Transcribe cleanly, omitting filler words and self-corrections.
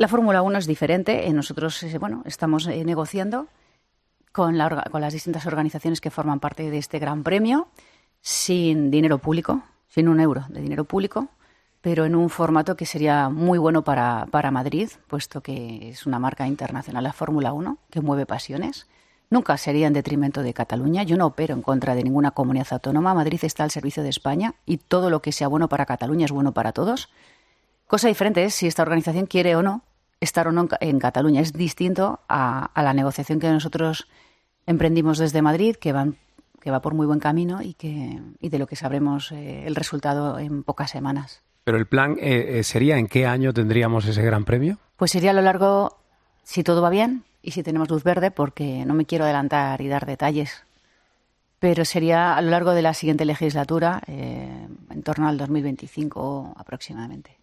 La Fórmula 1 es diferente. Nosotros estamos negociando con las distintas organizaciones que forman parte de este Gran Premio sin dinero público, sin un euro de dinero público, pero en un formato que sería muy bueno para Madrid, puesto que es una marca internacional la Fórmula 1, que mueve pasiones. Nunca sería en detrimento de Cataluña. Yo no opero en contra de ninguna comunidad autónoma. Madrid está al servicio de España y todo lo que sea bueno para Cataluña es bueno para todos. Cosa diferente es si esta organización quiere o no estar o no en Cataluña. Es distinto a la negociación que nosotros emprendimos desde Madrid, que va por muy buen camino y de lo que sabremos el resultado en pocas semanas. Pero el plan sería, ¿en qué año tendríamos ese Gran Premio? Pues sería a lo largo, si todo va bien y si tenemos luz verde, porque no me quiero adelantar y dar detalles, pero sería a lo largo de la siguiente legislatura, en torno al 2025 aproximadamente.